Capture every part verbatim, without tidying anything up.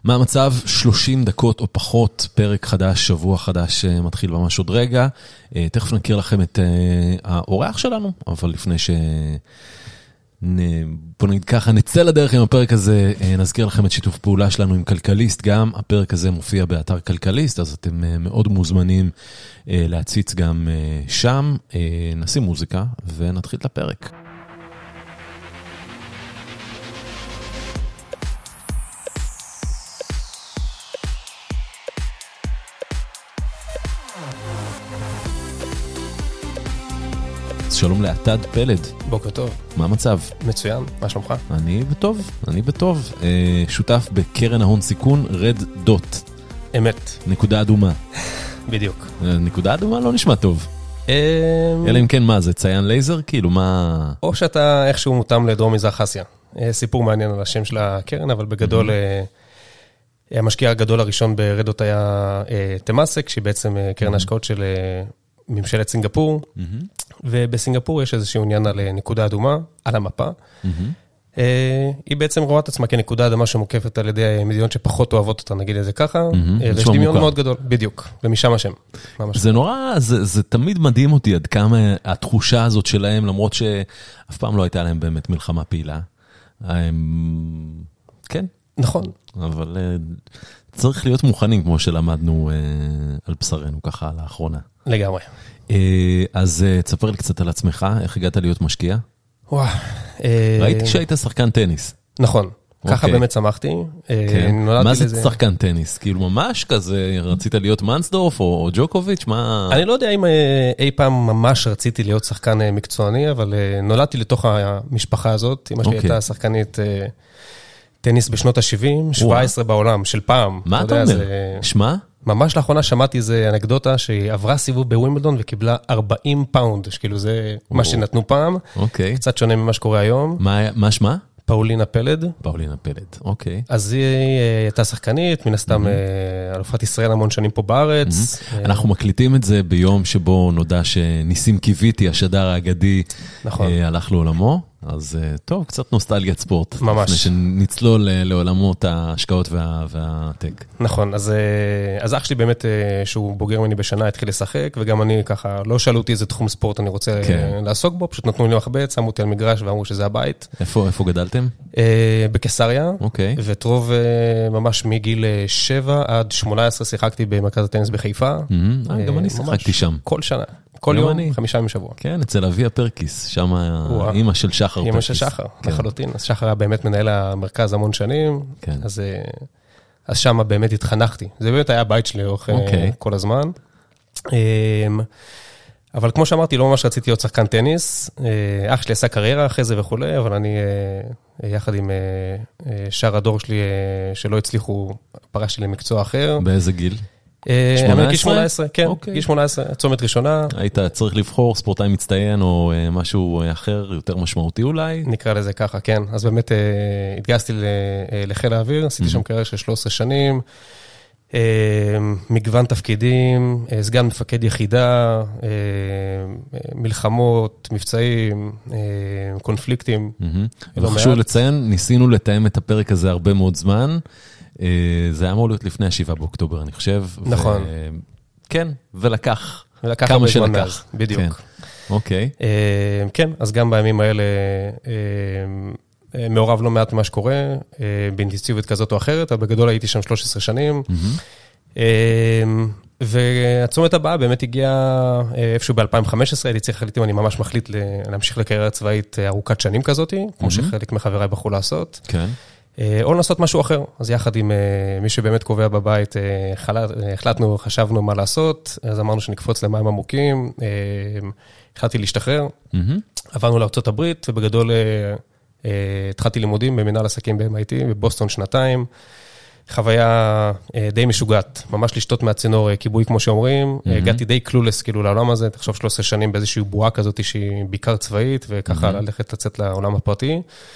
מה המצב? שלושים דקות או פחות, פרק חדש, שבוע חדש מתחיל ממש עוד רגע. תכף נכיר לכם את האורח שלנו, אבל לפני ש... בוא נגיד ככה, נצא לדרך עם הפרק הזה, נזכיר לכם את שיתוף פעולה שלנו עם כלכליסט, גם הפרק הזה מופיע באתר כלכליסט, אז אתם מאוד מוזמנים להציץ גם שם. נשים מוזיקה ונתחיל את הפרק. שלום לעתד פלד. בוקר טוב. מה המצב? מצוין, מה שלומך? אני בטוב, אני בטוב. שותף בקרן ההון סיכון, רד דוט. אמת. נקודה אדומה. בדיוק. נקודה אדומה לא נשמע טוב. אלא אם כן מה, זה ציין לייזר? כאילו מה... או שאתה איכשהו מותאם לדרום מזרח אסיה. סיפור מעניין על השם של הקרן, אבל בגדול, המשקיע הגדול הראשון ברד דוט היה תמאסק, שהיא בעצם קרן ההשקעות של ממשלת סינגפור. ובסינגפור יש איזשהו עניין על נקודה אדומה, על המפה. היא בעצם רואה את עצמה כנקודה אדומה שמוקפת על ידי מדינות שפחות אוהבות אותה, נגיד את זה ככה. ויש דמיון מאוד גדול, בדיוק, ומשם השם. זה נורא, זה תמיד מדהים אותי עד כמה התחושה הזאת שלהם, למרות שאף פעם לא הייתה להם באמת מלחמה פעילה. כן. נכון. אבל צריך להיות מוכנים, כמו שלמדנו על בשרנו ככה לאחרונה. לגמרי. אז תספר לי קצת על עצמך, איך הגעת להיות משקיע? וואו. ראיתי שהיית שחקן טניס. נכון, ככה באמת שמחתי. מה זה שחקן טניס? כאילו ממש כזה, רצית להיות מנסדורף או ג'וקוביץ'? אני לא יודע אם אי פעם ממש רציתי להיות שחקן מקצועני, אבל נולדתי לתוך המשפחה הזאת. אמא שלי הייתה שחקנית טניס בשנות ה-שבעים, שבע עשרה בעולם, של פעם. מה אתה אומר? שמה? ממש לאחרונה שמעתי איזה אנקדוטה שהיא עברה סיבוב בווימבלדון וקיבלה ארבעים פאונד, שכאילו זה מה שנתנו פעם. אוקיי. קצת שונה ממה שקורה היום. מה שמה? פאולינה פלד. פאולינה פלד, אוקיי. אז היא הייתה שחקנית, מן הסתם אלופת ישראל המון שנים פה בארץ. אנחנו מקליטים את זה ביום שבו נודע שניסים קיוויתי, השדר האגדי, הלך לעולמו. אז טוב, קצת נוסטלגיית ספורט. ממש. לפני שנצלול לעולמות ההשקעות והטק. נכון, אז, אז אח שלי באמת, שהוא בוגר ממני בשנה, התחיל לשחק, וגם אני ככה, לא שאלו אותי איזה תחום ספורט אני רוצה כן. לעסוק בו, פשוט נתנו לי מחבט, שמו אותי על מגרש ואמרו שזה הבית. איפה, איפה גדלתם? בקיסריה. אוקיי. ואת רוב ממש מגיל שבע עד שמונה עשרה שיחקתי במרכז הטניס בחיפה. Mm-hmm. גם אני שיחקתי שם. כל שנה. כל יום, אני. חמישה ימים שבוע. כן, אצל אביה פרקיס, שם האמא של שחר פרקיס. אמא של שחר, כן. לחלוטין. אז שחר היה באמת מנהל המרכז המון שנים, כן. אז, אז שם באמת התחנכתי. זה באמת היה הבית שלי לאורך okay. כל הזמן. אבל כמו שאמרתי, לא ממש רציתי להיות שחקן טניס. אח שלי עשה קריירה אחרי זה וכו', אבל אני, יחד עם שאר הדור שלי, שלא הצליחו, פרשתי למקצוע אחר. באיזה גיל? גיל שמונה עשרה, כן, גיל שמונה עשרה, צומת ראשונה. היית צריך לבחור ספורטאי מצטיין או משהו אחר, יותר משמעותי אולי? נקרא לזה ככה, כן. אז באמת התגייסתי לחיל האוויר, עשיתי שם קריירה של שלוש עשרה שנים, מגוון תפקידים, סגן מפקד יחידה, מלחמות, מבצעים, קונפליקטים. וחשוב לציין, ניסינו לתאם את הפרק הזה הרבה מאוד זמן, זה היה אמור להיות לפני השבעה באוקטובר, אני חושב. נכון. כן, ולקח. ולקח כמה שלקח. בדיוק. אוקיי. כן, אז גם בימים האלה מעורב לא מעט מה שקורה, באינטנסיביות כזאת או אחרת, אבל בגדול הייתי שם שלוש עשרה שנים. והצומת הבאה באמת הגיעה איפשהו ב-אלפיים וחמש עשרה, הייתי צריך להחליט אם אני ממש מחליט להמשיך לקריירה צבאית ארוכת שנים כזאת, כמו שחלק מחבריי בחרו לעשות. כן. או לנסות משהו אחר. אז יחד עם מי שבאמת קובע בבית, החלטנו, חשבנו מה לעשות, אז אמרנו שנקפוץ למים עמוקים, החלטתי להשתחרר, עברנו לארצות הברית, ובגדול התחלתי לימודים במנהל עסקים ב-אם איי טי, בבוסטון שנתיים, חוויה די משוגעת, ממש לשתות מהצינור כיבוי כמו שאומרים, הגעתי די קלולס כאילו לעולם הזה, תחשוב שלוש עשרה שנים באיזושהי בועה כזאת שהיא בעיקר צבאית, וככה ללכת לצאת לעולם הפרטי,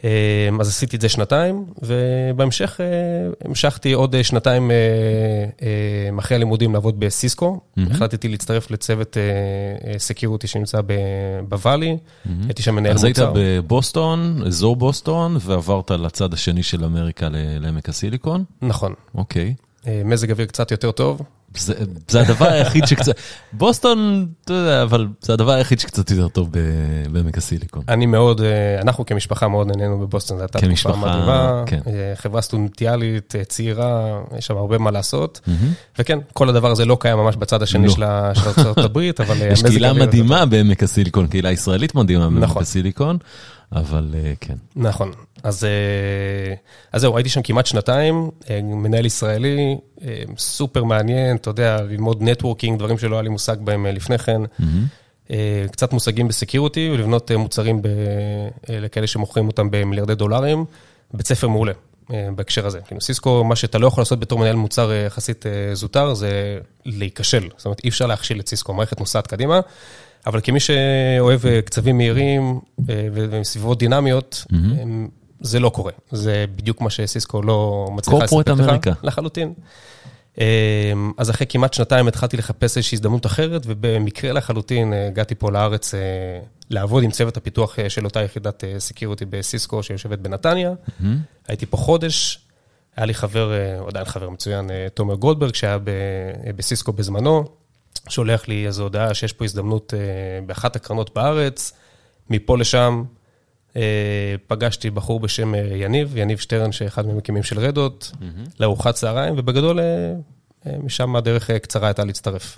אז עשיתי את זה שנתיים, ובהמשך המשכתי עוד שנתיים אחרי הלימודים לעבוד בסיסקו. החלטתי להצטרף לצוות סקיוריטי שנמצא בוואלי. הייתי שם מנהל מוצר. אז היית בבוסטון, אזור בוסטון, ועברת לצד השני של אמריקה לעמק הסיליקון? נכון. אוקיי. מזג אוויר קצת יותר טוב. זה, זה הדבר היחיד שקצת, בוסטון, אתה יודע, אבל זה הדבר היחיד שקצת יותר טוב בעמק הסיליקון. אני מאוד, אנחנו כמשפחה מאוד נהנינו בבוסטון, זו הייתה תקופה מדהימה, כן. חברה סטודנטיאלית, צעירה, יש שם הרבה מה לעשות, mm-hmm. וכן, כל הדבר הזה לא קיים ממש בצד השני לא. של ארצות הברית, אבל יש קהילה מדהימה בעמק הסיליקון, קהילה ישראלית מדהימה בעמק נכון. הסיליקון, אבל כן. נכון. אז, אז זהו, הייתי שם כמעט שנתיים, מנהל ישראלי, סופר מעניין, אתה יודע, ללמוד נטוורקינג, דברים שלא היה לי מושג בהם לפני כן, mm-hmm. קצת מושגים בסקיוריטי, ולבנות מוצרים ב, לכאלה שמוכרים אותם במיליארדי דולרים, בית ספר מעולה בהקשר הזה. סיסקו, מה שאתה לא יכול לעשות בתור מנהל מוצר יחסית זוטר, זה להיכשל. זאת אומרת, אי אפשר להכשיל את סיסקו, מערכת נוסעת קדימה, אבל כמי שאוהב קצבים מהירים וסביבות דינמיות, mm-hmm. זה לא קורה. זה בדיוק מה שסיסקו לא מצליחה לספק לך. אמריקה. לחלוטין. אז אחרי כמעט שנתיים התחלתי לחפש איזושהי הזדמנות אחרת, ובמקרה לחלוטין הגעתי פה לארץ לעבוד עם צוות הפיתוח של אותה יחידת סקיוריטי בסיסקו שיושבת בנתניה. Mm-hmm. הייתי פה חודש, היה לי חבר, עדיין חבר מצוין, תומר גולדברג, שהיה בסיסקו בזמנו, שולח לי איזו הודעה שיש פה הזדמנות באחת הקרנות בארץ, מפה לשם, פגשתי בחור בשם יניב, יניב שטרן, שאחד ממקימים של רדות, לארוחת צהריים, ובגדול משם הדרך קצרה הייתה להצטרף.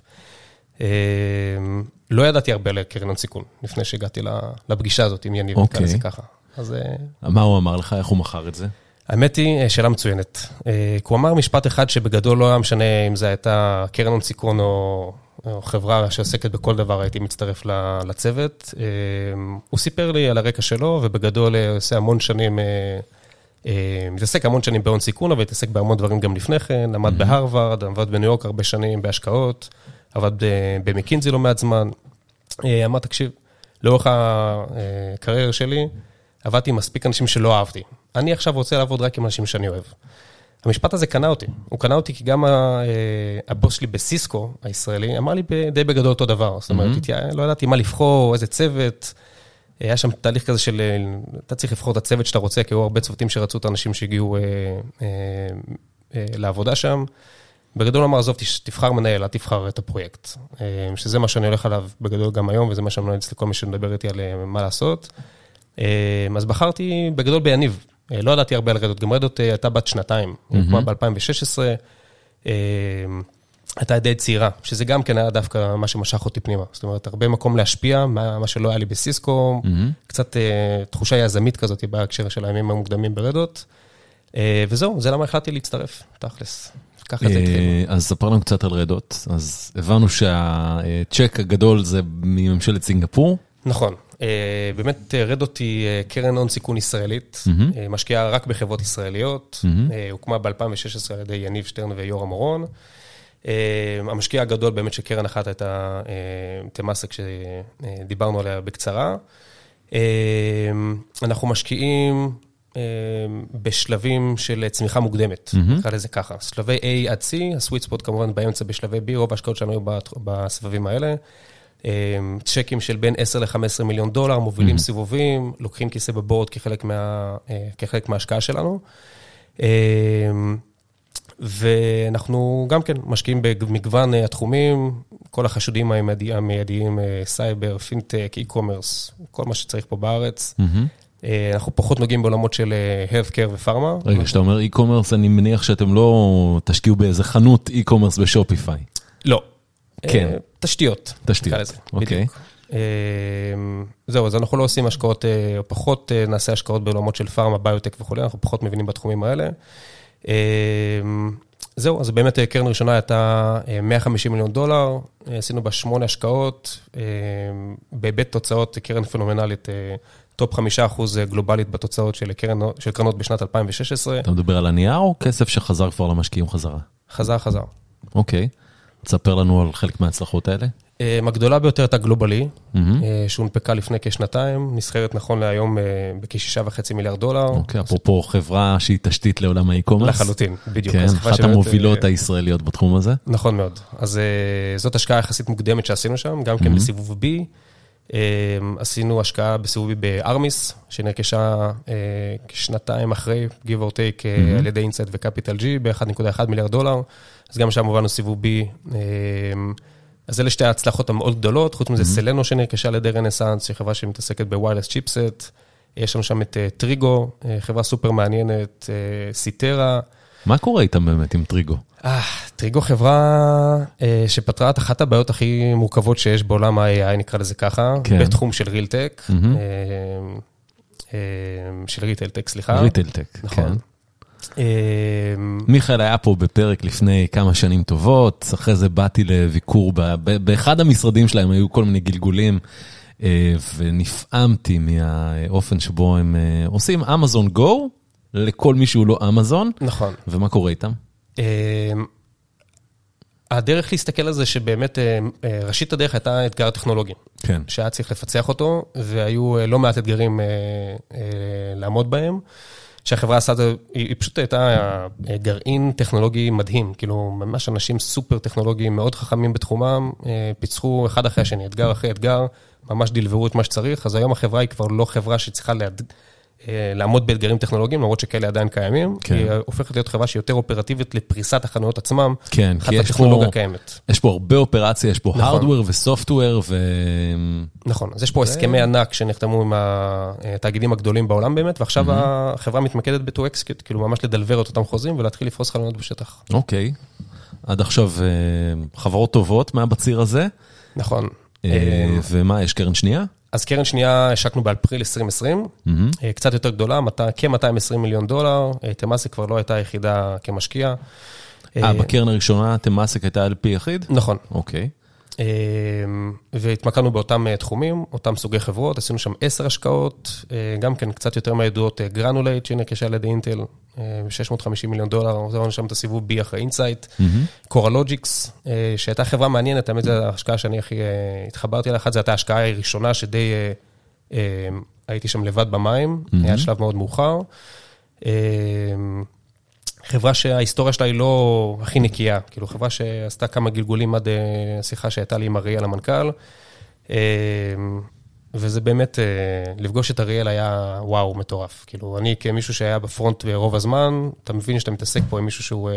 לא ידעתי הרבה לקרן הון סיכון, לפני שהגעתי לפגישה הזאת עם יניב, נקרא לזה ככה. מה הוא אמר לך? איך הוא מכר את זה? האמת היא, שאלה מצוינת. הוא אמר משפט אחד שבגדול לא היה משנה אם זה הייתה קרן הון סיכון או... או חברה שעוסקת בכל דבר, הייתי מצטרף לצוות. הוא סיפר לי על הרקע שלו, ובגדול עושה המון שנים, מתעסק המון שנים בהון סיכון, אבל התעסק בהמון דברים גם לפני כן, למד בהרווארד, עבד בניו יורק הרבה שנים בהשקעות, עבד במקינזי לא מעט זמן. אמר, תקשיב, לאורך הקריירה שלי, עבדתי עם מספיק אנשים שלא אהבתי. אני עכשיו רוצה לעבוד רק עם אנשים שאני אוהב. המשפט הזה קנה אותי. הוא קנה אותי כי גם הבוס שלי בסיסקו, הישראלי, אמר לי די בגדול אותו דבר. זאת אומרת, לא ידעתי מה לבחור, איזה צוות. היה שם תהליך כזה של, אתה צריך לבחור את הצוות שאתה רוצה, כי היו הרבה צוותים שרצו את האנשים שהגיעו לעבודה שם. בגדול אמר, עזוב, תבחר מנהל, אל תבחר את הפרויקט. שזה מה שאני הולך עליו בגדול גם היום, וזה מה שאני ממליץ לכל מי שמדבר איתי על מה לעשות. אז בחרתי בגדול ביניב. לא ידעתי הרבה על רדות, גם רדות הייתה בת שנתיים, כמו ב-אלפיים ושש עשרה, הייתה די צעירה, שזה גם כן היה דווקא מה שמשך אותי פנימה. זאת אומרת, הרבה מקום להשפיע, מה שלא היה לי בסיסקו, קצת תחושה יזמית כזאת בהקשר של הימים המוקדמים ברדות, וזהו, זה למה החלטתי להצטרף, תכלס. ככה זה התחיל. אז ספר לנו קצת על רדות, אז הבנו שהצ'ק הגדול זה מממשלת סינגפור. נכון. באמת רדות היא קרן הון סיכון ישראלית, משקיעה רק בחברות ישראליות, הוקמה ב-אלפיים ושש עשרה על ידי יניב שטרן ויורם אורון. המשקיע הגדול באמת שקרן אחת הייתה תמאסק שדיברנו עליה בקצרה. אנחנו משקיעים בשלבים של צמיחה מוקדמת, נקרא לזה ככה. שלבי A עד C, הסוויט ספוט כמובן באמצע בשלבי B, רוב ההשקעות שלנו היו בסבבים האלה. צ'קים של בין עשרה ל-חמישה עשר מיליון דולר, מובילים סיבובים, לוקחים כיסא בבורד כחלק מה, כחלק מההשקעה שלנו. ואנחנו גם כן משקיעים במגוון התחומים, כל החשודים המיידיים, סייבר, פינטק, אי-קומרס, כל מה שצריך פה בארץ. אנחנו פחות נוגעים בעולמות של healthcare ופארמה. רגע, כשאתה אומר אי-קומרס, אני מניח שאתם לא תשקיעו באיזה חנות אי-קומרס בשופיפיי. לא. כן. תשתיות. תשתיות, אוקיי. זהו, אז אנחנו לא עושים השקעות, או פחות נעשה השקעות בעולמות של פארמה, ביוטק וכו', אנחנו פחות מבינים בתחומים האלה. זהו, אז באמת קרן ראשונה הייתה מאה וחמישים מיליון דולר, עשינו בה שמונה השקעות, בהיבט תוצאות קרן פנומנלית, טופ חמישה אחוז גלובלית בתוצאות של קרנות בשנת אלפיים ושש עשרה. אתה מדבר על הנייר או כסף שחזר כבר למשקיעים חזרה? חזר, חזר. אוקיי. תספר לנו על חלק מההצלחות האלה. הגדולה ביותר הייתה גלובלי, שהונפקה לפני כשנתיים, נסחרת נכון להיום בכ-שישה וחצי מיליארד דולר. אוקיי, אפרופו חברה שהיא תשתית לעולם האי-קומרס. לחלוטין, בדיוק. כן, אחת המובילות הישראליות בתחום הזה. נכון מאוד. אז זאת השקעה יחסית מוקדמת שעשינו שם, גם כן בסיבוב B. עשינו השקעה בסיבוב B בארמיס, שנרכשה כשנתיים אחרי, give or take, על ידי אינסייט וקפיטל G, ב-אחד נקודה אחד מיליארד דולר. אז גם שם הובלנו סיבוב B. אז אלה שתי ההצלחות המאוד גדולות, חוץ מזה סלנו שנרכשה על ידי רנסנס, שהיא חברה שמתעסקת בוויילס צ'יפסט, יש לנו שם את טריגו, חברה סופר מעניינת, סיטרה. מה קורה איתם באמת עם טריגו? טריגו חברה שפתרה את אחת הבעיות הכי מורכבות שיש בעולם ה-איי איי, נקרא לזה ככה, בתחום של רילטק, של ריטלטק, סליחה. ריטלטק, כן. מיכאל היה פה בפרק לפני כמה שנים טובות, אחרי זה באתי לביקור, באחד המשרדים שלהם היו כל מיני גלגולים, ונפעמתי מהאופן שבו הם עושים אמזון גו, לכל מי שהוא לא אמזון. נכון. ומה קורה איתם? הדרך להסתכל על זה שבאמת, ראשית הדרך הייתה אתגר טכנולוגי. כן. שהיה צריך לפצח אותו, והיו לא מעט אתגרים לעמוד בהם. שהחברה עשה, היא פשוט הייתה גרעין טכנולוגי מדהים, כאילו ממש אנשים סופר טכנולוגיים, מאוד חכמים בתחומם, פיצחו אחד אחרי השני, אתגר אחרי אתגר, ממש דלברו את מה שצריך, אז היום החברה היא כבר לא חברה שצריכה להד... לעמוד באתגרים טכנולוגיים, למרות שכאלה עדיין קיימים, כן. היא הופכת להיות חברה שהיא יותר אופרטיבית לפריסת החנויות עצמם, כן, אחת הטכנולוגיה קיימת. יש פה הרבה אופרציה, יש פה נכון. הארדוור וסופטוור ו... נכון, אז יש פה הסכמי ענק שנחתמו עם התאגידים הגדולים בעולם באמת, ועכשיו החברה מתמקדת ב-to execute, כאילו ממש לדלבר את אותם חוזים ולהתחיל לפרוס חלונות בשטח. אוקיי, עד עכשיו חברות טובות מהבציר הזה. נכון. ומה, יש קרן שנייה? אז קרן שנייה השקנו באפריל עשרים עשרים, קצת יותר גדולה, כ-מאתיים ועשרים מיליון דולר, תמאסק כבר לא הייתה יחידה כמשקיע. אה, בקרן הראשונה תמאסק הייתה על פי יחיד? נכון. אוקיי. והתמקדנו באותם תחומים, אותם סוגי חברות, עשינו שם עשר השקעות, גם כן קצת יותר מהידועות גרנולייט, שנרכשה על ידי אינטל, ב-שש מאות וחמישים מיליון דולר, עזרנו שם את הסיבוב B אחרי אינסייט, קורלוג'יקס, שהייתה חברה מעניינת, האמת זו ההשקעה שאני הכי התחברתי לה, אחת זו הייתה ההשקעה הראשונה שדי הייתי שם לבד במים, היה שלב מאוד מאוחר, חברה שההיסטוריה שלה היא לא הכי נקייה, כאילו חברה שעשתה כמה גלגולים עד השיחה שהייתה לי עם אריאל המנכ"ל, וזה באמת, לפגוש את אריאל היה וואו, מטורף. כאילו, אני כמישהו שהיה בפרונט ברוב הזמן, אתה מבין שאתה מתעסק פה עם מישהו שהוא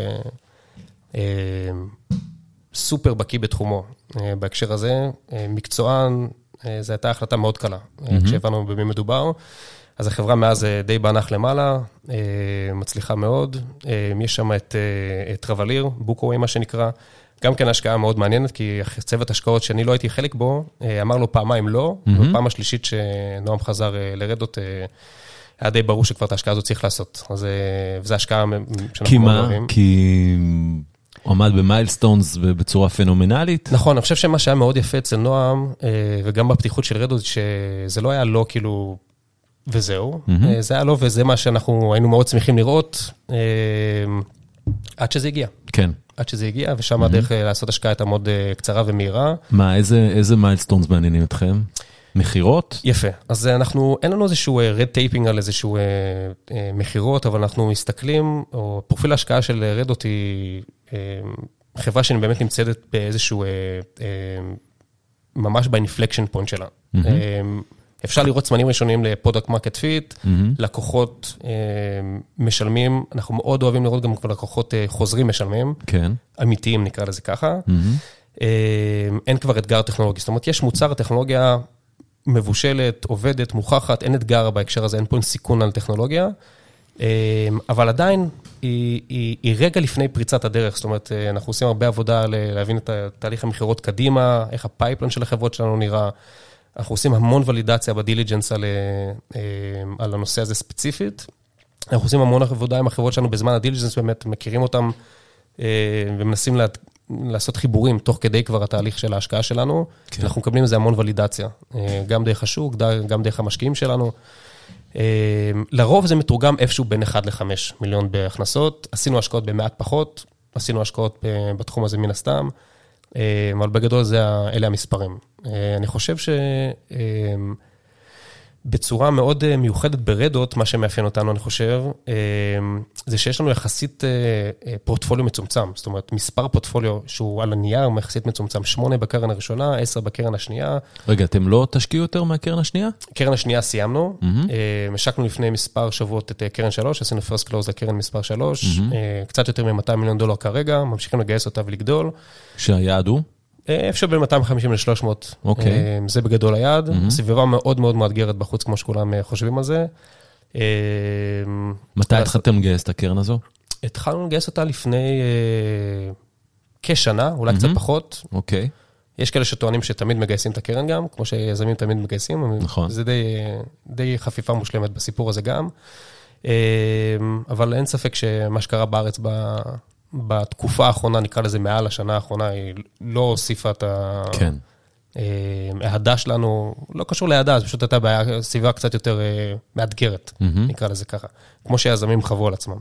סופר בקיא בתחומו. בהקשר הזה, מקצוען, זו הייתה החלטה מאוד קלה, כשהבנו במי מדובר. אז החברה מאז די בנח למעלה, מצליחה מאוד. יש שם את טרבליר, בוקווי מה שנקרא, גם כן השקעה מאוד מעניינת, כי צוות השקעות שאני לא הייתי חלק בו, אמר לו פעמיים לא, ובפעם השלישית שנועם חזר לרדות, היה די ברור שכבר את ההשקעה הזאת צריך לעשות. אז וזו השקעה שאנחנו מאוד אוהבים. כי הוא עמד במיילסטונס בצורה פנומנלית? נכון, אני חושב שמה שהיה מאוד יפה אצל נועם, וגם בפתיחות של רדות, שזה לא היה לא כאילו... וזהו, זה היה לא, וזה מה שאנחנו היינו מאוד שמחים לראות, עד שזה הגיע. כן. עד שזה הגיע, ושם הדרך לעשות השקעה הייתה מאוד קצרה ומהירה. מה, איזה מיילסטונס מעניינים אתכם? מחירות? יפה. אז אנחנו, אין לנו איזשהו רד טייפינג על איזשהו מחירות, אבל אנחנו מסתכלים, או פרופיל ההשקעה של רדות היא חברה שאני באמת נמצאת באיזשהו, ממש באינפלקשן פוינט שלה. אפשר לראות זמנים ראשונים לפרודקט מרקט פיט, לקוחות משלמים, אנחנו מאוד אוהבים לראות גם כבר לקוחות חוזרים משלמים, אמיתיים נקרא לזה ככה, אין כבר אתגר טכנולוגי, זאת אומרת יש מוצר, הטכנולוגיה מבושלת, עובדת, מוכחת, אין אתגר בהקשר הזה, אין פה סיכון על טכנולוגיה, אבל עדיין היא, היא, היא רגע לפני פריצת הדרך, זאת אומרת אנחנו עושים הרבה עבודה להבין את תהליך המחירות קדימה, איך הפייפלן של החברות שלנו נראה, אנחנו עושים המון ולידציה בדיליג'נס על, על הנושא הזה ספציפית. אנחנו עושים המון עבודה עם החברות שלנו בזמן הדיליג'נס, באמת מכירים אותם ומנסים לה, לעשות חיבורים תוך כדי כבר התהליך של ההשקעה שלנו. כן. אנחנו מקבלים לזה המון ולידציה, גם דרך השוק, גם דרך המשקיעים שלנו. לרוב זה מתורגם איפשהו בין אחד לחמש מיליון בהכנסות. עשינו השקעות במעט פחות, עשינו השקעות בתחום הזה מן הסתם. אבל בגדול אלה המספרים. אני חושב ש... בצורה מאוד מיוחדת ברדות, מה שמאפיין אותנו, אני חושב, זה שיש לנו יחסית פורטפוליו מצומצם. זאת אומרת, מספר פורטפוליו שהוא על הנייר, יחסית מצומצם, שמונה בקרן הראשונה, עשר בקרן השנייה. רגע, אתם לא תשקיעו יותר מהקרן השנייה? קרן השנייה סיימנו. משקנו לפני מספר שבועות את קרן שלוש, עשינו פרסט קלוז לקרן מספר שלוש, קצת יותר מ-מאתיים מיליון דולר כרגע, ממשיכים לגייס אותה ולגדול. שהיעד הוא? אפשר בין מאתיים וחמישים ל-שלוש מאות, זה בגדול היעד, סביבה מאוד מאוד מאתגרת בחוץ, כמו שכולם חושבים על זה. מתי התחלתם לגייס את הקרן הזו? התחלנו לגייס אותה לפני כשנה, אולי קצת פחות. אוקיי. יש כאלה שטוענים שתמיד מגייסים את הקרן גם, כמו שיזמים תמיד מגייסים, נכון. זה די חפיפה מושלמת בסיפור הזה גם. אבל אין ספק שמה שקרה בארץ ב... בתקופה האחרונה, נקרא לזה מעל השנה האחרונה, היא לא הוסיפה את ההדה שלנו, לא קשור להדה, זה פשוט הייתה בעיה, סביבה קצת יותר מאתגרת, נקרא לזה ככה, כמו שיזמים חוו על עצמם.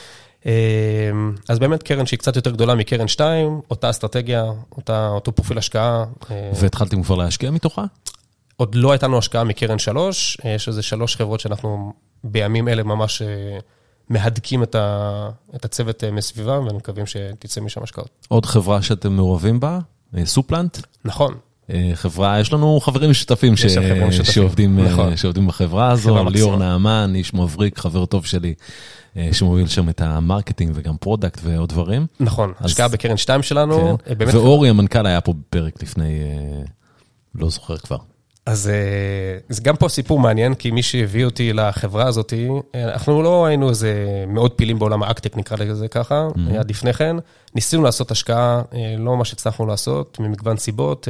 אז באמת קרן שהיא קצת יותר גדולה מקרן שתיים, אותה אסטרטגיה, אותו פרופיל השקעה. והתחלתם כבר להשקיע מתוכה? עוד לא הייתנו השקעה מקרן שלוש, יש איזה שלוש חברות שאנחנו בימים אלה ממש... מהדקים את, ה, את הצוות מסביבה, ואנו מקווים שתצא משם השקעות. עוד חברה שאתם מעורבים בה, סופלנט? נכון. חברה, יש לנו חברים משותפים, ש... שעובדים, נכון. שעובדים בחברה הזו, ליאור נעמן, איש מבריק, חבר טוב שלי, שמוביל שם את המרקטינג וגם פרודקט ועוד דברים. נכון, אז... השקעה בקרן שתיים שלנו. כן. ואורי המנכ"ל היה פה בפרק לפני, לא זוכר כבר. אז זה גם פה סיפור מעניין, כי מי שהביא אותי לחברה הזאת, אנחנו לא היינו איזה מאוד פעילים בעולם האקטק, נקרא לזה ככה, עד לפני כן. ניסינו לעשות השקעה, לא מה שהצלחנו לעשות, ממגוון סיבות,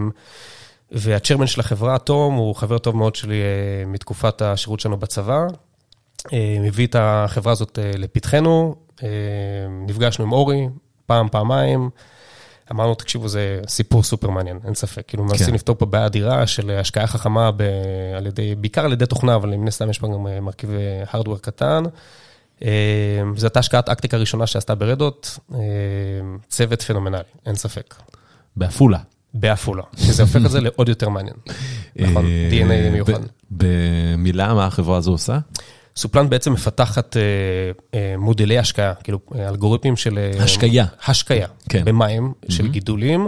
והצ'רמן של החברה, תום, הוא חבר טוב מאוד שלי מתקופת השירות שלנו בצבא, מביא את החברה הזאת לפתחנו, נפגשנו עם אורי, פעם, פעמיים, אמרנו, תקשיבו, זה סיפור סופר מעניין, אין ספק. כאילו, מנסים לפתור פה בעיה אדירה של השקעה חכמה, על ידי, בעיקר על ידי תוכנה, אבל מן הסתם יש פה גם מרכיב הארדוור קטן. זו הייתה השקעת אקטיק הראשונה שעשתה ברדות, צוות פנומנלי, אין ספק. באפולה. באפולה, שזה הופך את זה לעוד יותר מעניין. נכון, די אן איי מיוחד. במילה, מה החברה הזו עושה? סופלנט בעצם מפתחת מודלי השקעה, כאילו אלגוריתמים של... השקיה. השקיה, במים של גידולים.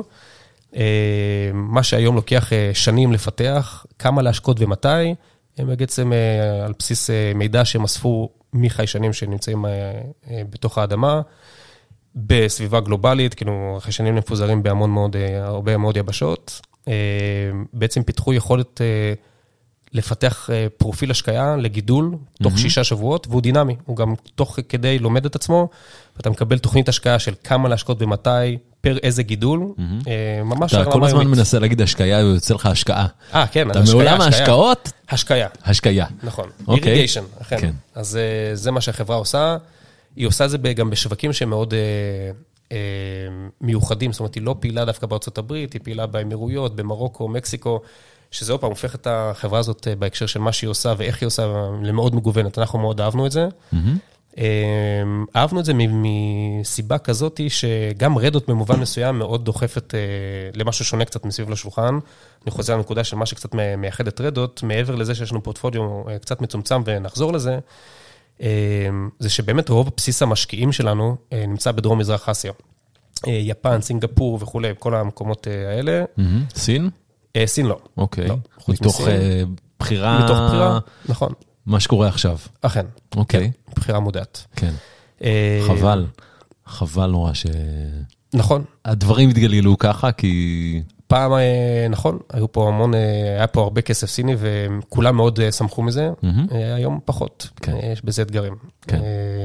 מה שהיום לוקח שנים לפתח, כמה להשקות ומתי, הם בעצם על בסיס מידע שהם אספו מחיישנים שנמצאים בתוך האדמה, בסביבה גלובלית, כאילו חיישנים מפוזרים בהמון מאוד, הרבה מאוד יבשות. בעצם פיתחו יכולת... לפתח פרופיל השקיה לגידול תוך שישה שבועות, והוא דינמי, הוא גם תוך כדי לומד את עצמו, ואתה מקבל תוכנית השקיה של כמה להשקות במתי, פר איזה גידול, ממש... אתה כל הזמן מנסה להגיד השקיה, הוא יוצא לך השקעה. אה, כן, אתה מעולם ההשקעות? השקיה. השקיה. נכון, איריגיישן, אכן. אז זה מה שהחברה עושה, היא עושה את זה גם בשווקים שהם מאוד מיוחדים, זאת אומרת, היא לא פעילה דווקא בארצות הברית, היא פעילה באמירויות, במרוקו, מקסיקו, שזה עוד פעם הופך את החברה הזאת בהקשר של מה שהיא עושה ואיך היא עושה למאוד מגוונת. אנחנו מאוד אהבנו את זה. Mm-hmm. אהבנו את זה מסיבה כזאת שגם רדות במובן מסוים מאוד דוחפת למשהו שונה קצת מסביב לשולחן. אני חוזר לנקודה של מה שקצת מייחד את רדות, מעבר לזה שיש לנו פורטפוליו קצת מצומצם ונחזור לזה, זה שבאמת רוב בסיס המשקיעים שלנו נמצא בדרום מזרח אסיה. יפן, סינגפור וכו', כל המקומות האלה. Mm-hmm. סין? סין לא. אוקיי. מתוך בחירה... מתוך בחירה, נכון. מה שקורה עכשיו. אכן. אוקיי. בחירה מודעת. כן. חבל. חבל נורא ש... נכון. הדברים התגלילו ככה, כי... פעם, נכון, היו פה המון, היה פה הרבה כסף סיני, וכולם מאוד שמחו מזה. היום פחות. יש בזה אתגרים. כן.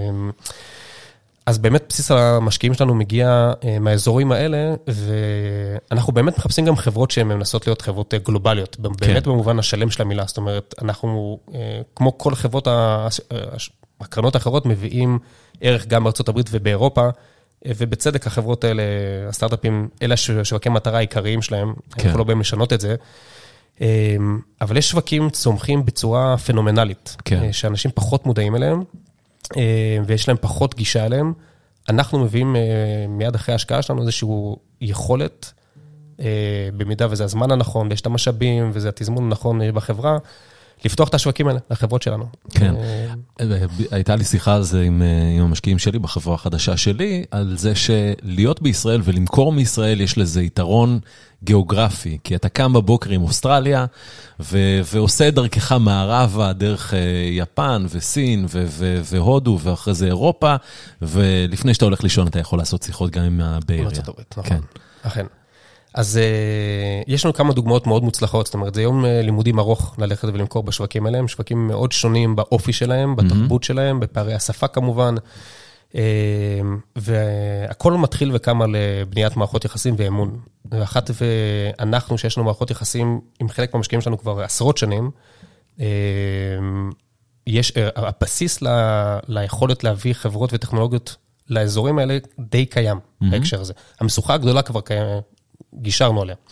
אז באמת בסיס המשקיעים שלנו מגיע מהאזורים האלה, ואנחנו באמת מחפשים גם חברות שהן מנסות להיות חברות גלובליות, באמת במובן השלם של המילה, זאת אומרת, אנחנו, כמו כל חברות, הקרנות האחרות מביאים ערך גם בארצות הברית ובאירופה, ובצדק החברות האלה, הסטארט-אפים, אלה שווקי מטרה העיקריים שלהם, אנחנו לא באים לשנות את זה, אבל יש שווקים צומחים בצורה פנומנלית, שאנשים פחות מודעים אליהם, ויש להם פחות גישה אליהם, אנחנו מביאים מיד אחרי ההשקעה שלנו איזושהי יכולת במידה וזה הזמן הנכון, ויש את המשאבים, וזה התזמון הנכון בחברה, לפתוח את השווקים האלה, לחברות שלנו. כן. הייתה לי שיחה על זה עם, עם המשקיעים שלי, בחברה החדשה שלי, על זה שלהיות בישראל ולמכור מישראל, יש לזה יתרון גיאוגרפי, כי אתה קם בבוקר עם אוסטרליה, ו- ועושה דרכך מערבה, דרך יפן וסין ו- ו- והודו, ואחרי זה אירופה, ולפני שאתה הולך לישון, אתה יכול לעשות שיחות גם עם הבאריה. ארצות הברית, נכון. אכן. אז יש לנו כמה דוגמאות מאוד מוצלחות, זאת אומרת, זה יום לימודים ארוך ללכת ולמכור בשווקים האלה, שווקים מאוד שונים באופי שלהם, בתרבות שלהם, בפערי השפה כמובן, והכל מתחיל וקם על בניית מערכות יחסים ואמון. ואחת ואנחנו, שיש לנו מערכות יחסים עם חלק מהמשקיעים שלנו כבר עשרות שנים, יש, הבסיס ל, ליכולת להביא חברות וטכנולוגיות לאזורים האלה די קיים, בהקשר הזה. המשוכה הגדולה כבר קיים, גישרנו עליה.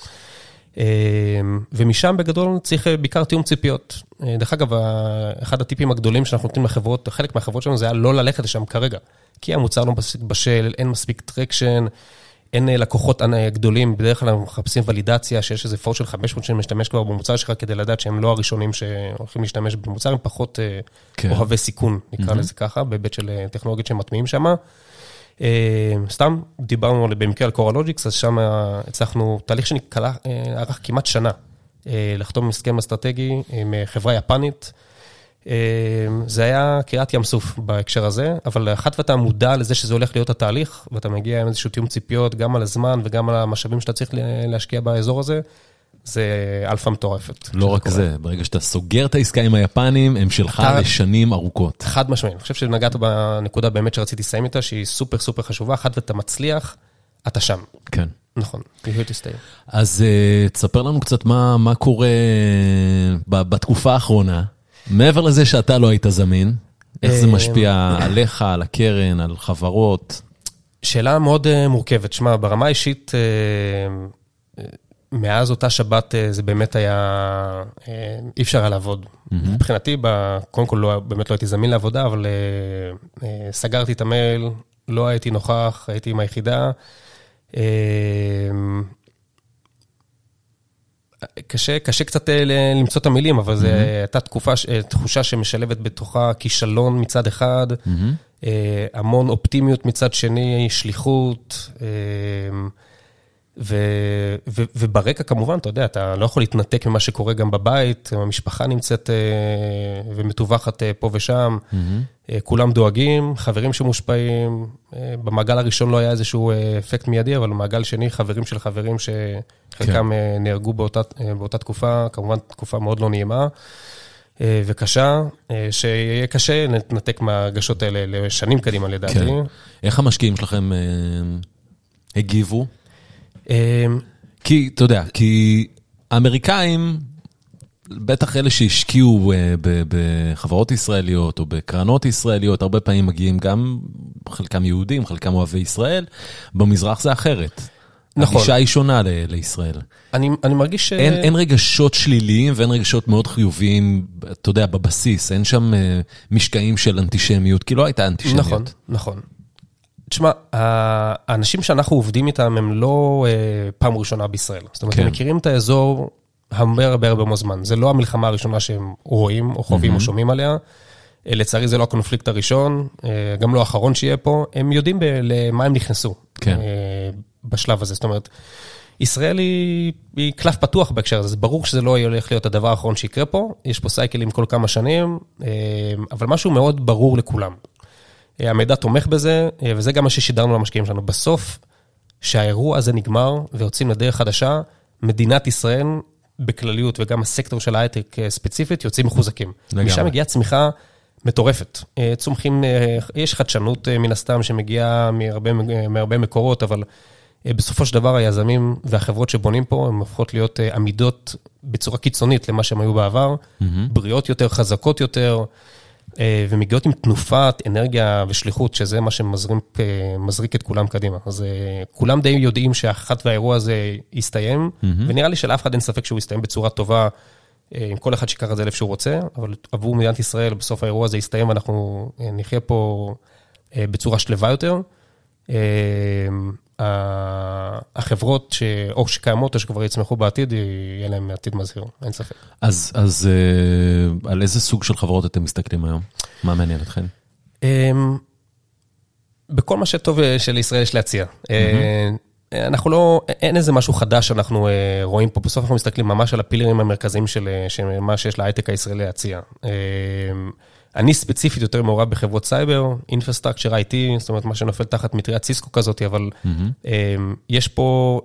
ומשם בגדול צריך בעיקר תיאום ציפיות. דרך אגב, אחד הטיפים הגדולים שאנחנו נותנים לחברות, חלק מהחברות שלנו זה היה לא ללכת לשם כרגע, כי המוצר לא מספיק בשל, אין מספיק טרקשן, אין לקוחות גדולים, בדרך כלל אנחנו מחפשים ולידציה, שיש איזה פורט של חמש מאות שמשתמש כבר במוצר שלך, כדי לדעת שהם לא הראשונים שהולכים להשתמש במוצר, הם פחות אוהבי סיכון, נקרא לזה ככה, בהיבט של טכנולוגיות שהם מטמיעים שם. סתם, דיברנו במקרה על קורלוג'יקס, אז שם הצלחנו תהליך שנקרא, ערך כמעט שנה, לחתום הסכם אסטרטגי עם חברה יפנית. זה היה קריאת ים סוף בהקשר הזה, אבל אחת ואתה מודע לזה שזה הולך להיות התהליך, ואתה מגיע עם איזשהו תיאום ציפיות, גם על הזמן וגם על המשאבים שאתה צריך להשקיע באזור הזה, זה אלפא מטורפת. לא רק זה, ברגע שאתה סוגר את העסקה עם היפנים, הם שלך לשנים ארוכות. חד משמעית, אני חושב שנגעת בנקודה באמת שרציתי לסיים איתה, שהיא סופר סופר חשובה, אחת ואתה מצליח, אתה שם. כן. נכון, you to stay. אז תספר לנו קצת מה, מה קורה בתקופה האחרונה, מעבר לזה שאתה לא היית זמין, איך זה משפיע עליך, על הקרן, על חברות? שאלה מאוד מורכבת, שמה, ברמה האישית, מאז אותה שבת זה באמת היה, אי אפשר היה לעבוד. מבחינתי, קודם כל לא, באמת לא הייתי זמין לעבודה, אבל סגרתי את המייל, לא הייתי נוכח, הייתי עם היחידה. קשה, קשה קצת למצוא את המילים, אבל זו הייתה תקופה, תחושה שמשלבת בתוכה כישלון מצד אחד, המון אופטימיות מצד שני, שליחות, ו, ו, וברקע כמובן, אתה יודע, אתה לא יכול להתנתק ממה שקורה גם בבית, המשפחה נמצאת ומטווחת פה ושם, mm-hmm. כולם דואגים, חברים שמושפעים, במעגל הראשון לא היה איזשהו אפקט מיידי, אבל במעגל שני, חברים של חברים שחלקם כן. נהרגו באותה, באותה תקופה, כמובן תקופה מאוד לא נעימה, וקשה, שיהיה קשה לנתק מהרגשות האלה לשנים קדימה לדעתי. כן. איך המשקיעים שלכם הגיבו? כי, אתה יודע, כי האמריקאים, בטח אלה שהשקיעו בחברות ישראליות או בקרנות ישראליות, הרבה פעמים מגיעים גם, חלקם יהודים, חלקם אוהבי ישראל, במזרח זה אחרת. נכון. הגישה היא שונה לישראל. אני, אני מרגיש ש... אין, אין רגשות שליליים ואין רגשות מאוד חיוביים, אתה יודע, בבסיס, אין שם משקעים של אנטישמיות, כי לא הייתה אנטישמיות. נכון, נכון. תשמע, האנשים שאנחנו עובדים איתם הם לא פעם ראשונה בישראל. זאת אומרת, הם מכירים את האזור הרבה הרבה הרבה זמן. זה לא המלחמה הראשונה שהם רואים, או חווים, או שומעים עליה. לצערי זה לא הקונפליקט הראשון, גם לא האחרון שיהיה פה. הם יודעים למה הם נכנסו בשלב הזה. זאת אומרת, ישראל היא, היא קלף פתוח בהקשר הזה. זה ברור שזה לא הולך להיות הדבר האחרון שיקרה פה. יש פה סייקלים כל כמה שנים, אבל משהו מאוד ברור לכולם. המידע תומך בזה, וזה גם מה ששידרנו למשקיעים שלנו. בסוף, שהאירוע הזה נגמר, ויוצאים לדרך חדשה, מדינת ישראל, בכלליות, וגם הסקטור של ההייטק ספציפית, יוצאים מחוזקים. משם מגיעה צמיחה מטורפת. צומחים, יש חדשנות מן הסתם, שמגיעה מהרבה, מהרבה מקורות, אבל בסופו של דבר, היזמים והחברות שבונים פה, הם הופכות להיות עמידות בצורה קיצונית למה שהם היו בעבר, בריאות יותר, חזקות יותר, ומגיעות עם תנופת, אנרגיה ושליחות, שזה מה שמזריק את כולם קדימה. אז כולם די יודעים שהאחת והאירוע הזה יסתיים, ונראה לי שלאף אחד אין ספק שהוא יסתיים בצורה טובה, עם כל אחד שיקח את זה לב שהוא רוצה, אבל עבור מדינת ישראל, בסוף האירוע הזה יסתיים, ואנחנו נחיה פה בצורה שלווה יותר. החברות או שקיימות או שכבר יצמחו בעתיד, יהיה להם עתיד מזהיר, אין ספק. אז, אז על איזה סוג של חברות אתם מסתכלים היום? מה מעניין אתכם? בכל מה שטוב שלישראל יש להציע. אנחנו לא, אין איזה משהו חדש שאנחנו רואים פה, בסוף אנחנו מסתכלים ממש על הפילרים המרכזיים של מה שיש להייטק הישראלי להציע. אני ספציפית יותר מעורב בחברות סייבר, אינפרסטרקצ'ר איי טי, זאת אומרת מה שנופל תחת מטריית סיסקו כזאת, אבל יש פה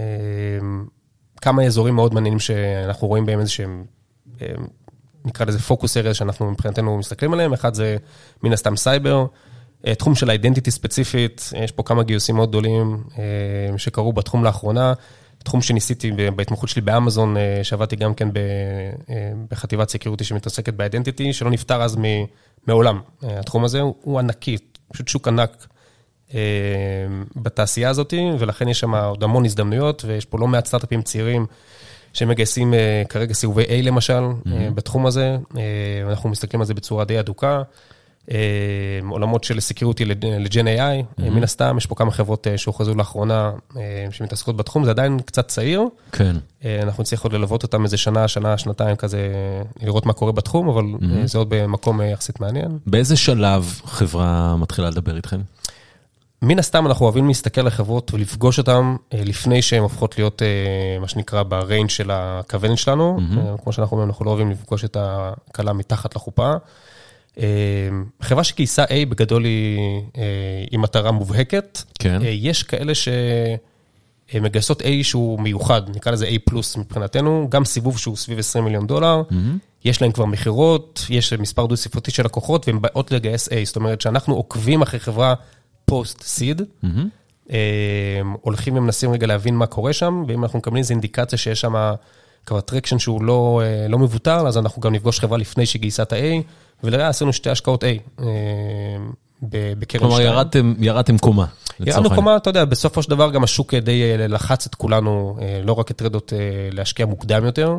כמה אזורים מאוד מעניינים שאנחנו רואים בהם איזה שהם, נקרא לזה פוקוס אריה שאנחנו מבחינתנו מסתכלים עליהם, אחד זה מן הסתם סייבר, תחום של אידנטיטי ספציפית, יש פה כמה גיוסים מאוד גדולים שקרו בתחום לאחרונה, תחום שניסיתי בהתמחות שלי באמזון, שעבדתי גם כן בחטיבת סקיוריטי שמתעסקת באידנטיטי, שלא נפטר אז מעולם. התחום הזה הוא ענקי, פשוט שוק ענק בתעשייה הזאת, ולכן יש שם עוד המון הזדמנויות, ויש פה לא מעט סטארט-אפים צעירים שמגייסים כרגע סיבובי A למשל, בתחום הזה, אנחנו מסתכלים על זה בצורה די אדוקה, עולמות של סקיוריטי לג'ן איי איי, מן הסתם, יש פה כמה חברות שהוכרזו לאחרונה שמתעסקות בתחום, זה עדיין קצת צעיר. כן. אנחנו נצטרך עוד ללוות אותם איזה שנה, שנה, שנתיים כזה, לראות מה קורה בתחום, אבל זה עוד במקום יחסית מעניין. באיזה שלב חברה מתחילה לדבר איתכם? מן הסתם אנחנו אוהבים להסתכל לחברות ולפגוש אותם לפני שהן הופכות להיות מה שנקרא בריינג' של הכוון שלנו. כמו שאנחנו אומרים, אנחנו לא אוהבים לפגוש את הקלה מתחת לחופה. חברה שגייסה A בגדול היא מטרה מובהקת. כן. יש כאלה שמגייסות A שהוא מיוחד, נקרא לזה A פלוס מבחינתנו, גם סיבוב שהוא סביב עשרים מיליון דולר, יש להם כבר מחירות, יש מספר דו ספרתי של לקוחות, והן באות לגייס A, זאת אומרת שאנחנו עוקבים אחרי חברה פוסט סיד, הולכים ומנסים רגע להבין מה קורה שם, ואם אנחנו מקבלים איזו אינדיקציה שיש שם כבר טרקשן שהוא לא, לא מבוטר, אז אנחנו גם נפגוש חברה לפני שגייסה את ה-A, ולראה, עשינו שתי השקעות A בקרן שתיים. כלומר, ירדתם, ירדתם קומה. ירדנו קומה, אתה יודע, בסופו של דבר גם השוק די לחץ את כולנו, לא רק את רדות להשקיע מוקדם יותר.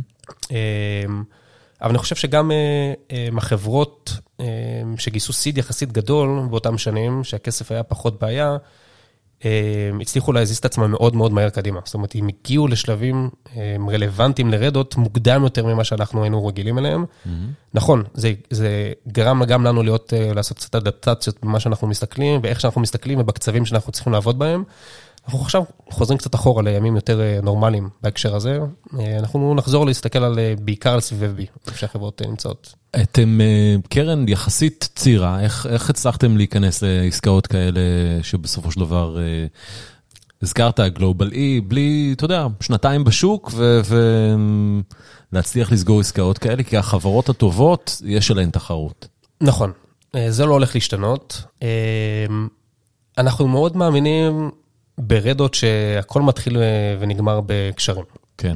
אבל אני חושב שגם החברות שגייסו סיד יחסית גדול באותם שנים, שהכסף היה פחות בעיה, הצליחו להזיז את עצמם מאוד מאוד מהר קדימה. זאת אומרת, הם הגיעו לשלבים רלוונטיים לרדות מוקדם יותר ממה שאנחנו היינו רגילים אליהם. נכון, זה, זה גרם גם לנו להיות, לעשות קצת אדפטציות במה שאנחנו מסתכלים, ואיך שאנחנו מסתכלים ובקצבים שאנחנו צריכים לעבוד בהם. אנחנו עכשיו חוזרים קצת אחורה לימים יותר נורמליים בהקשר הזה. אנחנו נחזור להסתכל על, בעיקר על סביב בי, שהחברות נמצאות. אתם קרן יחסית צעירה, איך, איך הצלחתם להיכנס לעסקאות כאלה שבסופו של דבר הזכרת גלובל אי, בלי, אתה יודע, שנתיים בשוק ולהצליח לסגור עסקאות כאלה, כי החברות הטובות יש עליהן תחרות. נכון, זה לא הולך להשתנות. אנחנו מאוד מאמינים ברדות שהכל מתחיל ונגמר בקשרים. כן.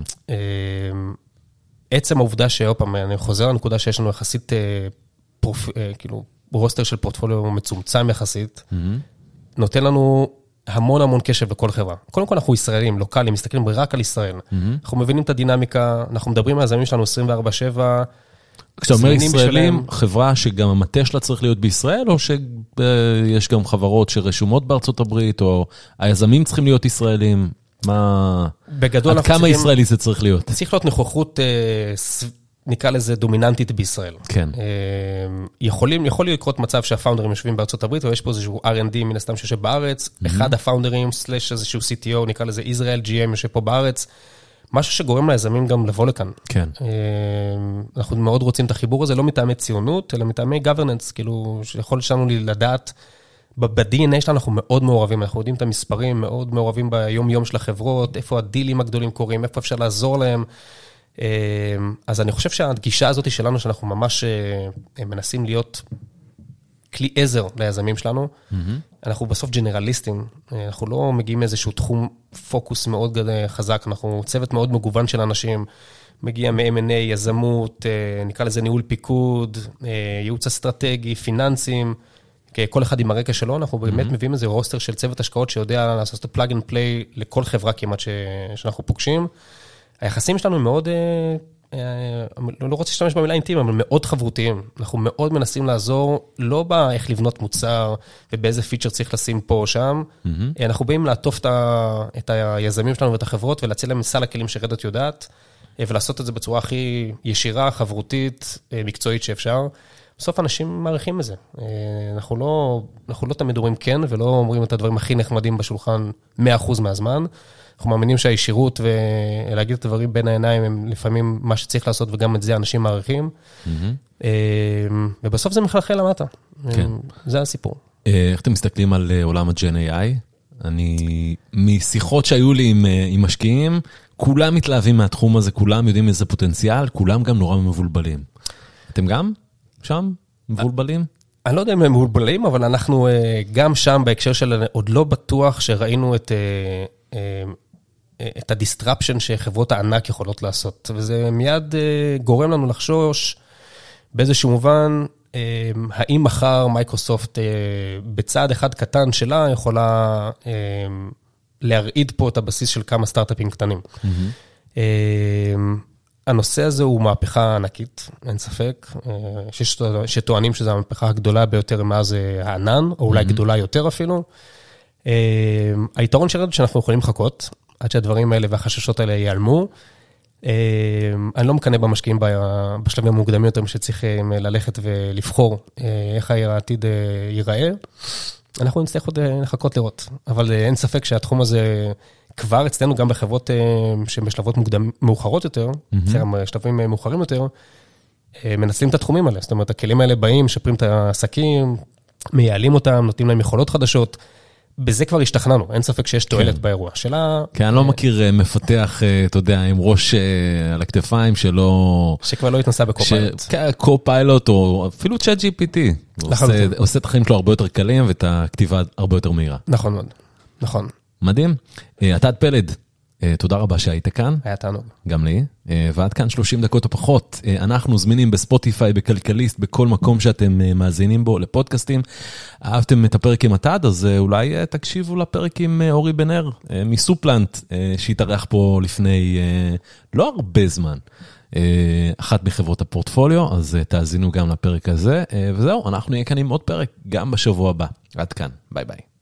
עצם העובדה שאופם, אני חוזר לנקודה שיש לנו יחסית, פרופ, כאילו, רוסטר של פורטפוליו מצומצם יחסית, mm-hmm. נותן לנו המון המון קשב בכל חברה. קודם כל אנחנו ישראלים, לוקלים, מסתכלים רק על ישראל. Mm-hmm. אנחנו מבינים את הדינמיקה, אנחנו מדברים על הזמים שלנו עשרים וארבע שבע, כשאתה אומר ישראלים, חברה שגם המטה שלה צריך להיות בישראל, או שיש גם חברות שרשומות בארצות הברית, או היזמים צריכים להיות ישראלים? מה... בגדול, עד כמה ישראלי זה צריך להיות? צריך להיות נוכחות, נקרא לזה דומיננטית בישראל. כן. יכולים, יכול לקרות מצב שהפאונדרים יושבים בארצות הברית, ויש פה איזשהו אר אנד די מן הסתם שיושב בארץ, אחד הפאונדרים, סלש איזשהו סי טי או, נקרא לזה ישראל ג'י אם יושב פה בארץ, משהו שגורם ליזמים גם לבוא לכאן. כן. אנחנו מאוד רוצים את החיבור הזה, לא מטעמי ציונות, אלא מטעמי governance, כאילו, שיכול שלנו לדעת, ב-די אן איי שלנו אנחנו מאוד מעורבים, אנחנו יודעים את המספרים, מאוד מעורבים ביום-יום של החברות, איפה הדילים הגדולים קורים, איפה אפשר לעזור להם. אז אני חושב שהגישה הזאת שלנו, שאנחנו ממש מנסים להיות כלי עזר ליזמים שלנו, אנחנו בסוף ג'נרליסטים, אנחנו לא מגיעים מאיזשהו תחום פוקוס מאוד חזק, אנחנו צוות מאוד מגוון של אנשים, מגיע מ-אם אנד איי, יזמות, נקרא לזה ניהול פיקוד, ייעוץ אסטרטגי, פיננסים, כל אחד עם הרקע שלו, אנחנו באמת מביאים איזה רוסטר של צוות השקעות שיודע לעשות את הפלאג אנד פליי לכל חברה כמעט שאנחנו פוגשים. היחסים שלנו הם מאוד לא רוצה להשתמש במילה אינטימיים, אבל מאוד חברותיים. אנחנו מאוד מנסים לעזור, לא באיך לבנות מוצר, ובאיזה פיצ'ר צריך לשים פה או שם. אנחנו באים לעטוף את היזמים שלנו ואת החברות, ולהציע להם סל הכלים שרדות יודעת, ולעשות את זה בצורה הכי ישירה, חברותית, מקצועית שאפשר. בסוף אנשים מעריכים את זה. אנחנו לא, אנחנו לא תמיד אומרים כן, ולא אומרים את הדברים הכי נחמדים בשולחן מאה אחוז מהזמן. אנחנו מאמינים שהישירות ולהגיד את הדברים בין העיניים הם לפעמים מה שצריך לעשות, וגם את זה אנשים מעריכים. ובסוף זה מחלחל למטה. זה הסיפור. איך אתם מסתכלים על עולם ה-ג'ן איי איי? אני, משיחות שהיו לי עם, עם משקיעים, כולם מתלהבים מהתחום הזה, כולם יודעים איזה פוטנציאל, כולם גם נורא מבולבלים. אתם גם שם מבולבלים? אני לא יודע אם הם מבולבלים, אבל אנחנו גם שם בהקשר של עוד לא בטוח שראינו את... את הדיסטרפשן שחברות הענק יכולות לעשות, וזה מיד גורם לנו לחשוש באיזשהו מובן, האם מחר מייקרוסופט בצעד אחד קטן שלה יכולה להרעיד פה את הבסיס של כמה סטארט-אפים קטנים. הנושא הזה הוא מהפכה ענקית, אין ספק, שטוענים שזו המהפכה הגדולה ביותר מאז הענן, או אולי גדולה יותר אפילו. היתרון שלנו שאנחנו יכולים לחכות, עד שהדברים האלה והחששות האלה ייעלמו. אני לא מקנה במשקיעים בשלבים המוקדמים יותר, שצריכים ללכת ולבחור איך העתיד ייראה. אנחנו נצטרך עוד לחכות לראות, אבל אין ספק שהתחום הזה כבר אצלנו גם בחברות שהן בשלבות מאוחרות יותר, בשלבים מאוחרים יותר, מנצלים את התחומים האלה. זאת אומרת, הכלים האלה באים, שפרים את העסקים, מייעלים אותם, נותנים להם יכולות חדשות, בזה כבר השתכנענו, אין ספק שיש תועלת באירוע. שאלה... כן, אני לא מכיר מפתח, אתה יודע, עם ראש על הכתפיים שלא... שכבר לא התנסה בקו-פיילוט. קו-פיילוט, או אפילו צ'אט ג'י פי טי. עושה את החיים שלו הרבה יותר קלים, ואת הכתיבה הרבה יותר מהירה. נכון מאוד, נכון. מדהים. עתד פלד, תודה רבה שהיית כאן. היה תענוג. גם לי. ועד כאן שלושים דקות או פחות. אנחנו זמינים בספוטיפיי, בכלכליסט, בכל מקום שאתם מאזינים בו לפודקאסטים. אהבתם את הפרק עם עתד, אז אולי תקשיבו לפרק עם אורי בנר, מסופלנט, שהתארח פה לפני לא הרבה זמן. אחת מחברות הפורטפוליו, אז תאזינו גם לפרק הזה. וזהו, אנחנו נהיה כאן עם עוד פרק, גם בשבוע הבא. עד כאן. ביי ביי.